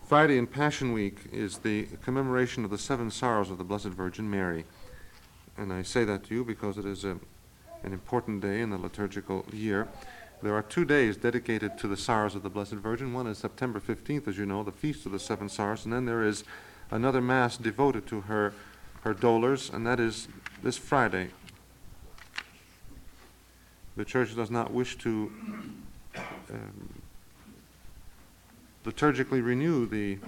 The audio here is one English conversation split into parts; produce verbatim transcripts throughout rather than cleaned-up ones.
Friday in Passion Week is the commemoration of the seven sorrows of the Blessed Virgin Mary. And I say that to you because it is a, an important day in the liturgical year. There are two days dedicated to the sorrows of the Blessed Virgin. One is September fifteenth, as you know, the Feast of the Seven Sorrows, and then there is another Mass devoted to her, her dolors, and that is this Friday. The Church does not wish to um, liturgically renew the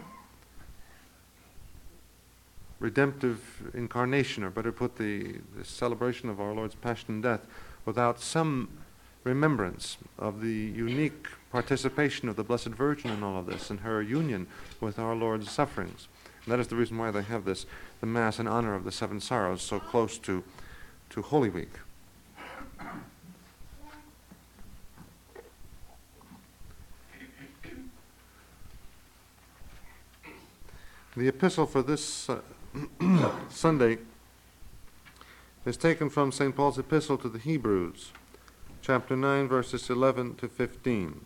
redemptive incarnation, or better put, the, the celebration of our Lord's Passion and Death, without some remembrance of the unique participation of the Blessed Virgin in all of this, and her union with our Lord's sufferings. And that is the reason why they have this, the Mass in honor of the Seven Sorrows, so close to, to Holy Week. The epistle for this uh, Sunday is taken from Saint Paul's epistle to the Hebrews, chapter nine, verses eleven to fifteen.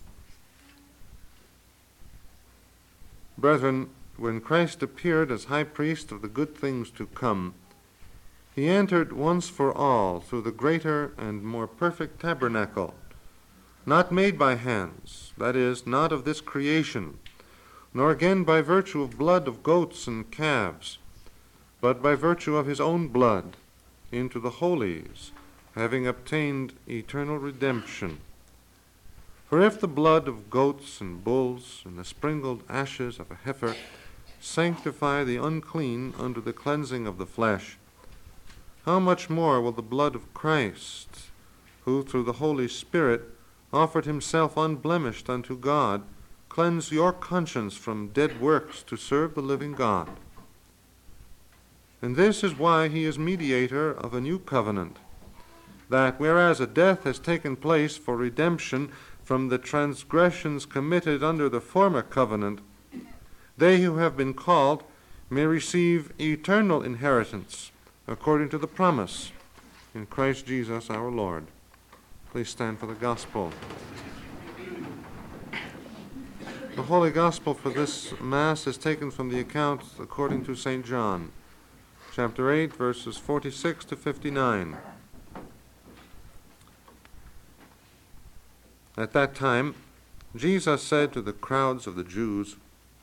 Brethren, when Christ appeared as high priest of the good things to come, he entered once for all through the greater and more perfect tabernacle, not made by hands, that is, not of this creation, nor again by virtue of blood of goats and calves, but by virtue of his own blood, into the holies, having obtained eternal redemption. For if the blood of goats and bulls and the sprinkled ashes of a heifer sanctify the unclean unto the cleansing of the flesh, how much more will the blood of Christ, who through the Holy Spirit offered himself unblemished unto God, cleanse your conscience from dead works to serve the living God? And this is why he is mediator of a new covenant, that whereas a death has taken place for redemption from the transgressions committed under the former covenant, they who have been called may receive eternal inheritance according to the promise in Christ Jesus our Lord. Please stand for the gospel. The Holy Gospel for this Mass is taken from the account according to Saint John, chapter eight, verses forty-six to fifty-nine. At that time, Jesus said to the crowds of the Jews,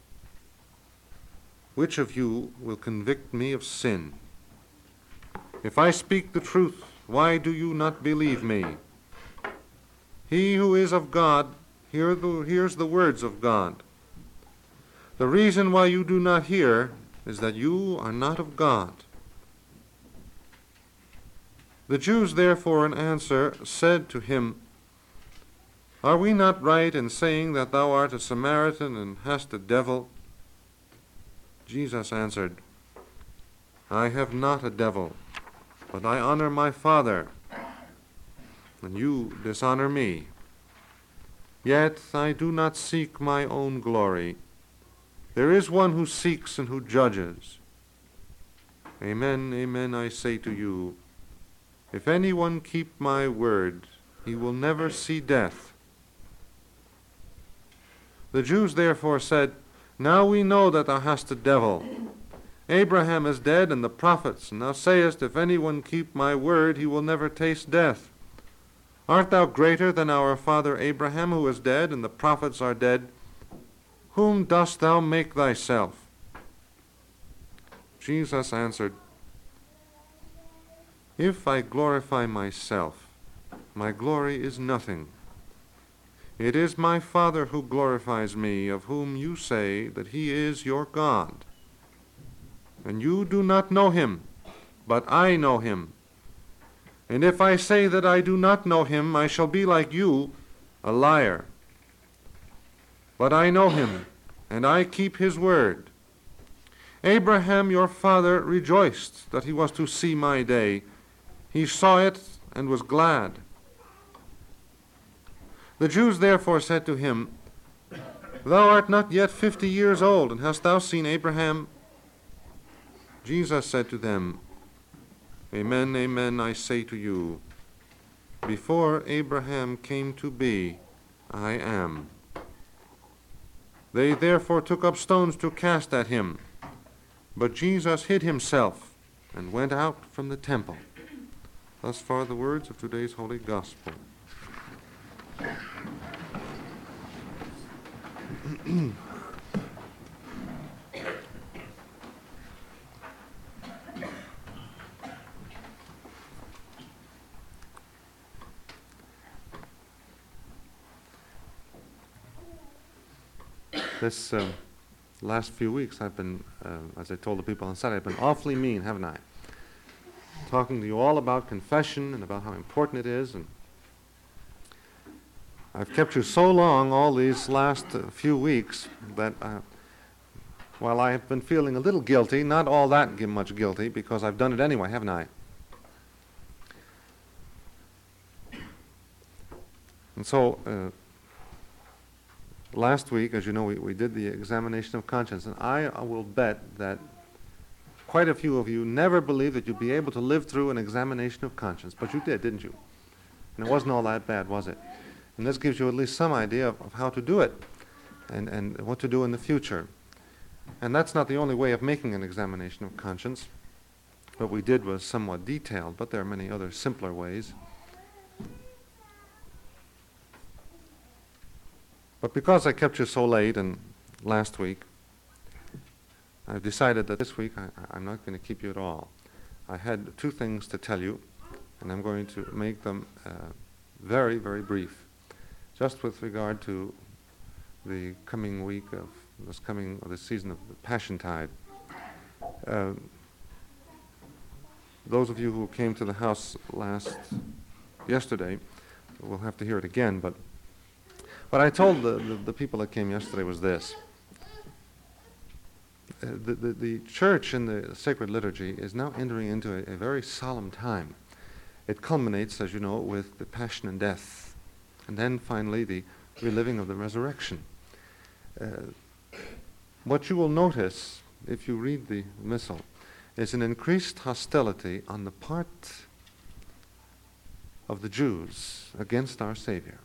"Which of you will convict me of sin? If I speak the truth, why do you not believe me? He who is of God Hear the, here's the words of God. The reason why you do not hear is that you are not of God." The Jews therefore in answer said to him, "Are we not right in saying that thou art a Samaritan and hast a devil?" Jesus answered, "I have not a devil, but I honor my Father, and you dishonor me. Yet I do not seek my own glory. There is one who seeks and who judges. Amen, amen, I say to you, if anyone keep my word, he will never see death." The Jews therefore said, "Now we know that thou hast a devil. Abraham is dead and the prophets, and thou sayest, if anyone keep my word, he will never taste death. Art thou greater than our father Abraham, who is dead, and the prophets are dead? Whom dost thou make thyself?" Jesus answered, "If I glorify myself, my glory is nothing. It is my Father who glorifies me, of whom you say that he is your God. And you do not know him, but I know him. And if I say that I do not know him, I shall be like you, a liar. But I know him, and I keep his word. Abraham your father rejoiced that he was to see my day. He saw it and was glad." The Jews therefore said to him, "Thou art not yet fifty years old, and hast thou seen Abraham?" Jesus said to them, "Amen, amen, I say to you, before Abraham came to be, I am." They therefore took up stones to cast at him. But Jesus hid himself and went out from the temple. Thus far the words of today's Holy Gospel. This uh, last few weeks I've been, uh, as I told the people on Saturday, I've been awfully mean, haven't I? Talking to you all about confession and about how important it is. And I've kept you so long all these last uh, few weeks that uh, while I have been feeling a little guilty, not all that much guilty, because I've done it anyway, haven't I? And so, uh, last week, as you know, we, we did the examination of conscience, and I, I will bet that quite a few of you never believed that you'd be able to live through an examination of conscience, but you did, didn't you? And it wasn't all that bad, was it? And this gives you at least some idea of, of how to do it and, and what to do in the future. And that's not the only way of making an examination of conscience. What we did was somewhat detailed, but there are many other simpler ways. But because I kept you so late and last week, I've decided that this week I, I'm not going to keep you at all. I had two things to tell you, and I'm going to make them uh, very, very brief, just with regard to the coming week of this coming or this season of the Passiontide. Uh, those of you who came to the house last yesterday will have to hear it again, but what I told the, the, the people that came yesterday was this. Uh, the, the, the church in the sacred liturgy is now entering into a, a very solemn time. It culminates, as you know, with the passion and death, and then finally the reliving of the resurrection. Uh, what you will notice, if you read the Missal, is an increased hostility on the part of the Jews against our Savior.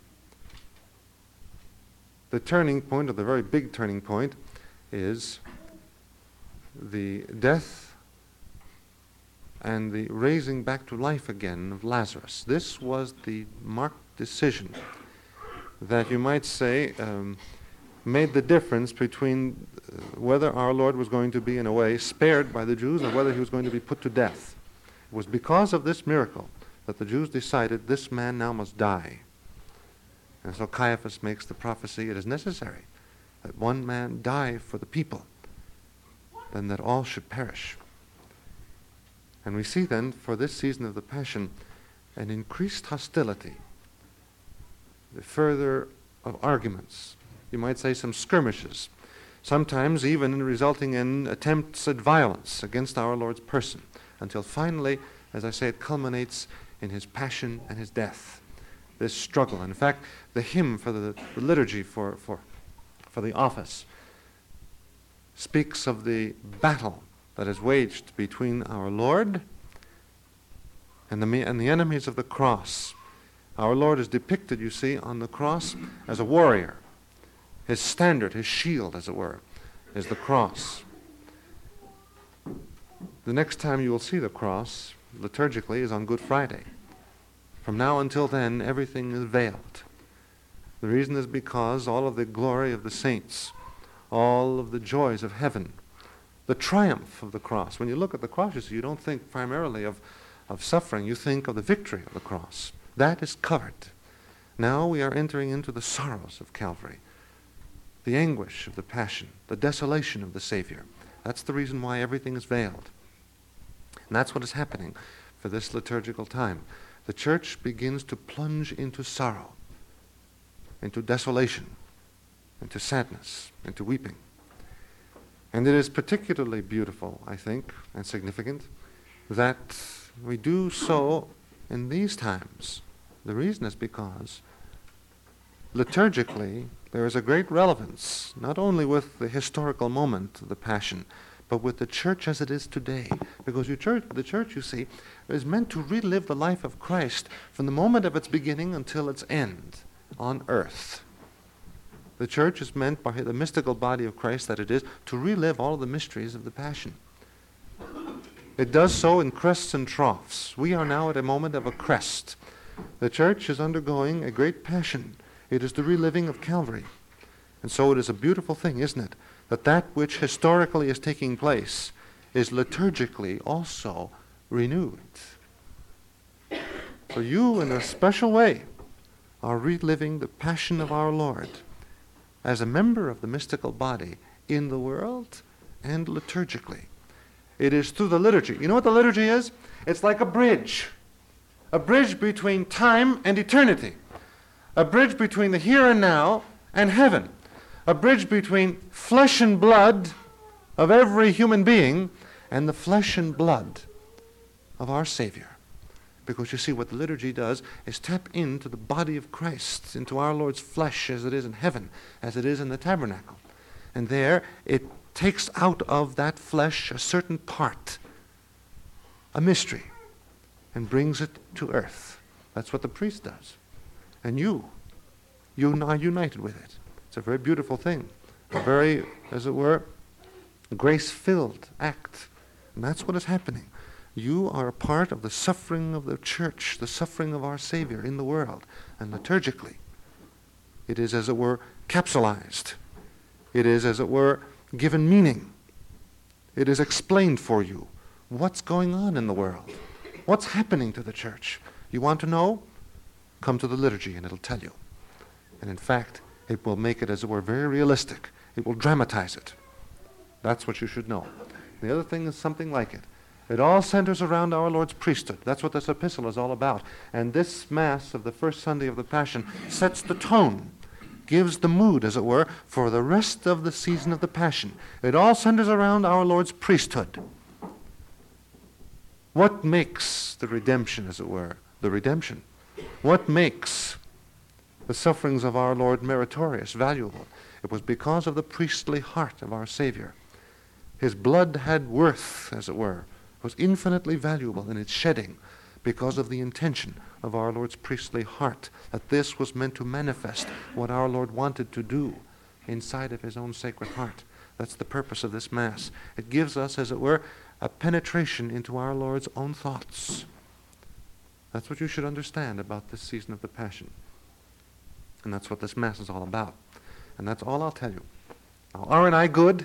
The turning point, or the very big turning point, is the death and the raising back to life again of Lazarus. This was the marked decision that you might say um, made the difference between uh, whether our Lord was going to be, in a way, spared by the Jews or whether he was going to be put to death. It was because of this miracle that the Jews decided this man now must die. And so Caiaphas makes the prophecy, it is necessary that one man die for the people, than that all should perish. And we see then, for this season of the Passion, an increased hostility, the further of arguments, you might say some skirmishes, sometimes even resulting in attempts at violence against our Lord's person, until finally, as I say, it culminates in his passion and his death. This struggle. In fact, the hymn for the, the liturgy for, for, for the office speaks of the battle that is waged between our Lord and the, and the enemies of the cross. Our Lord is depicted, you see, on the cross as a warrior. His standard, his shield, as it were, is the cross. The next time you will see the cross, liturgically, is on Good Friday. From now until then, everything is veiled. The reason is because all of the glory of the saints, all of the joys of heaven, the triumph of the cross. When you look at the cross, you see, you don't think primarily of, of suffering. You think of the victory of the cross. That is covered. Now we are entering into the sorrows of Calvary, the anguish of the passion, the desolation of the Savior. That's the reason why everything is veiled. And that's what is happening for this liturgical time. The church begins to plunge into sorrow, into desolation, into sadness, into weeping. And it is particularly beautiful, I think, and significant that we do so in these times. The reason is because liturgically there is a great relevance, not only with the historical moment of the Passion, but with the church as it is today. Because you church, the church, you see, is meant to relive the life of Christ from the moment of its beginning until its end on earth. The church is meant by the mystical body of Christ that it is to relive all the mysteries of the Passion. It does so in crests and troughs. We are now at a moment of a crest. The church is undergoing a great passion. It is the reliving of Calvary. And so it is a beautiful thing, isn't it, that that which historically is taking place is liturgically also renewed. So you, in a special way, are reliving the passion of our Lord as a member of the mystical body in the world and liturgically. It is through the liturgy. You know what the liturgy is? It's like a bridge. A bridge between time and eternity. A bridge between the here and now and heaven. A bridge between flesh and blood of every human being and the flesh and blood of our Savior. Because you see, what the liturgy does is tap into the body of Christ, into our Lord's flesh as it is in heaven, as it is in the tabernacle. And there it takes out of that flesh a certain part, a mystery, and brings it to earth. That's what the priest does. And you, you are united with it. It's a very beautiful thing, a very, as it were, grace-filled act. And that's what is happening. You are a part of the suffering of the church, the suffering of our Savior in the world. And liturgically, it is, as it were, capsulized. It is, as it were, given meaning. It is explained for you what's going on in the world. What's happening to the church? You want to know? Come to the liturgy and it'll tell you. And in fact, it will make it, as it were, very realistic. It will dramatize it. That's what you should know. The other thing is something like it. It all centers around our Lord's priesthood. That's what this epistle is all about. And this Mass of the first Sunday of the Passion sets the tone, gives the mood, as it were, for the rest of the season of the Passion. It all centers around our Lord's priesthood. What makes the redemption, as it were, the redemption? What makes the sufferings of our Lord meritorious, valuable? It was because of the priestly heart of our Savior. His blood had worth, as it were, was infinitely valuable in its shedding because of the intention of our Lord's priestly heart, that this was meant to manifest what our Lord wanted to do inside of his own sacred heart. That's the purpose of this Mass. It gives us, as it were, a penetration into our Lord's own thoughts. That's what you should understand about this season of the Passion. And that's what this Mass is all about. And that's all I'll tell you. Now, aren't I good?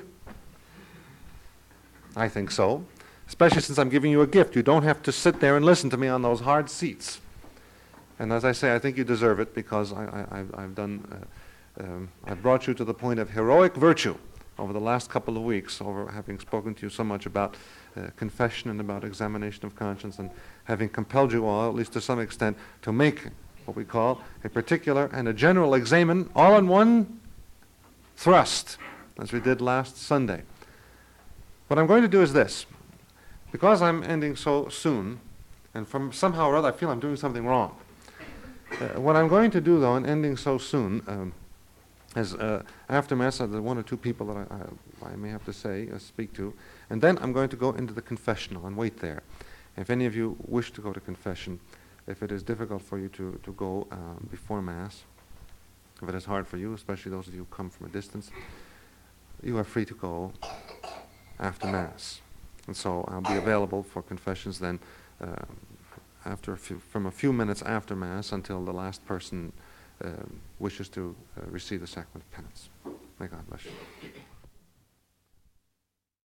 I think so. Especially since I'm giving you a gift. You don't have to sit there and listen to me on those hard seats. And as I say, I think you deserve it because I, I, I've, I've done, uh, um, I've brought you to the point of heroic virtue over the last couple of weeks, over having spoken to you so much about uh, confession and about examination of conscience, and having compelled you all, at least to some extent, to make what we call a particular and a general examen all in one thrust, as we did last Sunday. What I'm going to do is this. Because I'm ending so soon, and from somehow or other I feel I'm doing something wrong. Uh, what I'm going to do, though, in ending so soon, um, is uh, after Mass, uh, there are one or two people that I, I, I may have to say, uh, speak to, and then I'm going to go into the confessional and wait there. If any of you wish to go to confession, if it is difficult for you to, to go uh, before Mass, if it is hard for you, especially those of you who come from a distance, you are free to go after Mass. And so I'll be available for confessions then uh, after a few, from a few minutes after Mass until the last person uh, wishes to uh, receive the sacrament of penance. May God bless you.